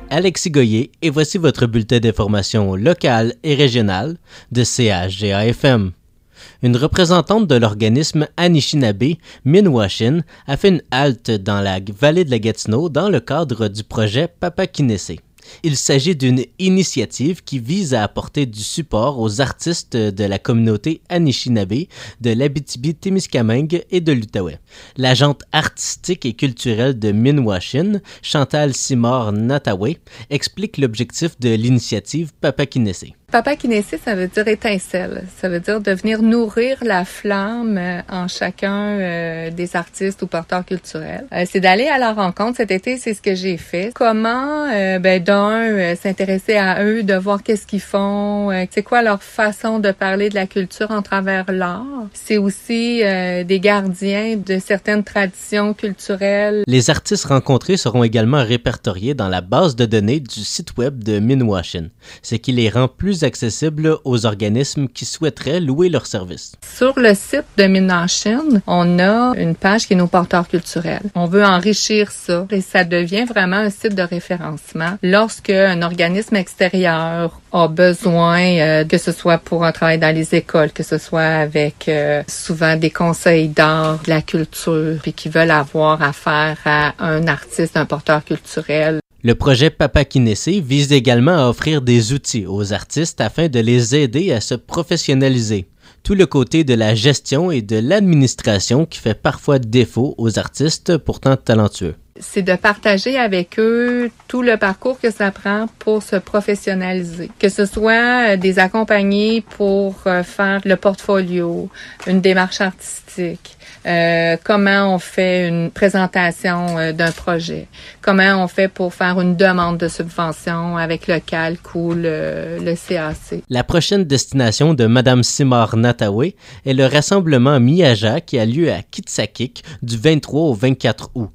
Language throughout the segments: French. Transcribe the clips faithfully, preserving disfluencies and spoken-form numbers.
Alexis Goyer et voici votre bulletin d'information locale et régionale de C H G A F M. Une représentante de l'organisme Anishinaabe, Minwashin, a fait une halte dans la vallée de la Gatineau dans le cadre du projet Papakinese. Il s'agit d'une initiative qui vise à apporter du support aux artistes de la communauté Anishinaabe de l'Abitibi-Témiscamingue et de l'Outaouais. L'agente artistique et culturelle de Minwashin, Chantal Simard-Natawe, explique l'objectif de l'initiative Papakinese. Papakinese, ça veut dire étincelle. Ça veut dire de venir nourrir la flamme en chacun euh, des artistes ou porteurs culturels. Euh, c'est d'aller à leur rencontre. Cet été, c'est ce que j'ai fait. Comment, euh, ben d'un, euh, s'intéresser à eux, de voir qu'est-ce qu'ils font, euh, c'est quoi leur façon de parler de la culture en travers l'art. C'est aussi euh, des gardiens de certaines traditions culturelles. Les artistes rencontrés seront également répertoriés dans la base de données du site web de Minwashin, ce qui les rend plus accessible aux organismes qui souhaiteraient louer leurs services. Sur le site de Minwashin, on a une page qui est nos porteurs culturels. On veut enrichir ça et ça devient vraiment un site de référencement lorsque un organisme extérieur a besoin, euh, que ce soit pour un travail dans les écoles, que ce soit avec euh, souvent des conseils d'art, de la culture, puis qui veulent avoir affaire à un artiste, un porteur culturel. Le projet Papakinese vise également à offrir des outils aux artistes afin de les aider à se professionnaliser. Tout le côté de la gestion et de l'administration qui fait parfois défaut aux artistes pourtant talentueux. C'est de partager avec eux tout le parcours que ça prend pour se professionnaliser. Que ce soit des accompagnés pour faire le portfolio, une démarche artistique, euh, comment on fait une présentation euh, d'un projet, comment on fait pour faire une demande de subvention avec le calque ou le, le C A C. La prochaine destination de Mme Simard-Natawe est le rassemblement Miaja qui a lieu à Kitsakik du vingt-trois au vingt-quatre août.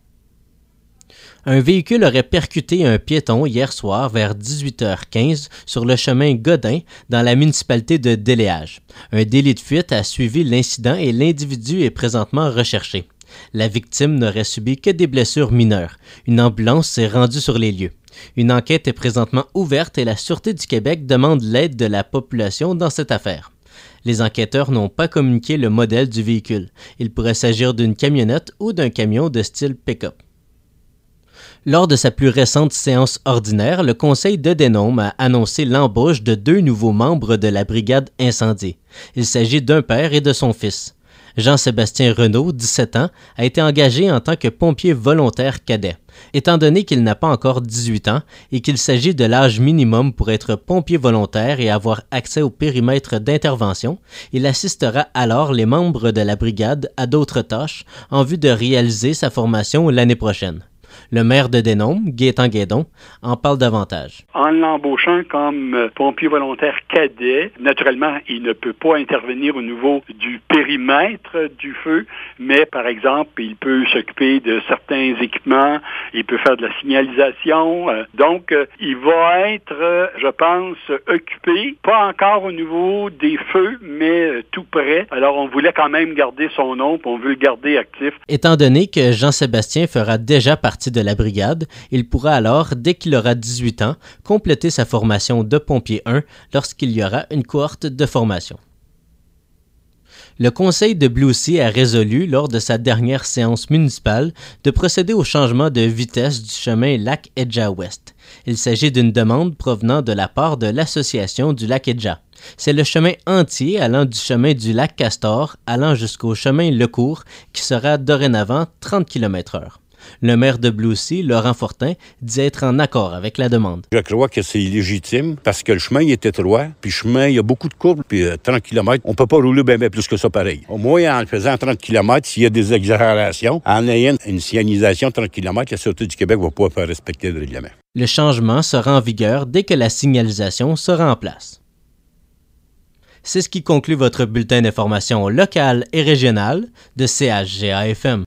Un véhicule aurait percuté un piéton hier soir vers dix-huit heures quinze sur le chemin Godin dans la municipalité de Déléage. Un délit de fuite a suivi l'incident et l'individu est présentement recherché. La victime n'aurait subi que des blessures mineures. Une ambulance s'est rendue sur les lieux. Une enquête est présentement ouverte et la Sûreté du Québec demande l'aide de la population dans cette affaire. Les enquêteurs n'ont pas communiqué le modèle du véhicule. Il pourrait s'agir d'une camionnette ou d'un camion de style pick-up. Lors de sa plus récente séance ordinaire, le Conseil de Denôme a annoncé l'embauche de deux nouveaux membres de la brigade incendie. Il s'agit d'un père et de son fils. Jean-Sébastien Renaud, dix-sept ans, a été engagé en tant que pompier volontaire cadet. Étant donné qu'il n'a pas encore dix-huit ans et qu'il s'agit de l'âge minimum pour être pompier volontaire et avoir accès au périmètre d'intervention, il assistera alors les membres de la brigade à d'autres tâches en vue de réaliser sa formation l'année prochaine. Le maire de Denôme, Gaétan Guédon, en parle davantage. En l'embauchant comme pompier volontaire cadet, naturellement, il ne peut pas intervenir au niveau du périmètre du feu, mais par exemple, il peut s'occuper de certains équipements, il peut faire de la signalisation. Donc, il va être, je pense, occupé, pas encore au niveau des feux, mais tout près. Alors, on voulait quand même garder son nom, puis on veut le garder actif. Étant donné que Jean-Sébastien fera déjà partie de la brigade, il pourra alors, dès qu'il aura dix-huit ans, compléter sa formation de pompier un lorsqu'il y aura une cohorte de formation. Le conseil de Blue Sea a résolu, lors de sa dernière séance municipale, de procéder au changement de vitesse du chemin Lac-Edja-Ouest. Il s'agit d'une demande provenant de la part de l'association du Lac-Edja. C'est le chemin entier allant du chemin du lac Castor allant jusqu'au chemin Lecourt qui sera dorénavant trente kilomètres heure. Le maire de Blue Sea, Laurent Fortin, dit être en accord avec la demande. Je crois que c'est légitime parce que le chemin il est étroit, puis le chemin, il y a beaucoup de courbes, puis euh, trente kilomètres, on peut pas rouler bien, bien plus que ça pareil. Au moins, en faisant trente kilomètres, s'il y a des exagérations, en ayant une signalisation de trente kilomètres, la Sûreté du Québec va pouvoir faire respecter le règlement. Le changement sera en vigueur dès que la signalisation sera en place. C'est ce qui conclut votre bulletin d'information locale et régionale de C H G A F M.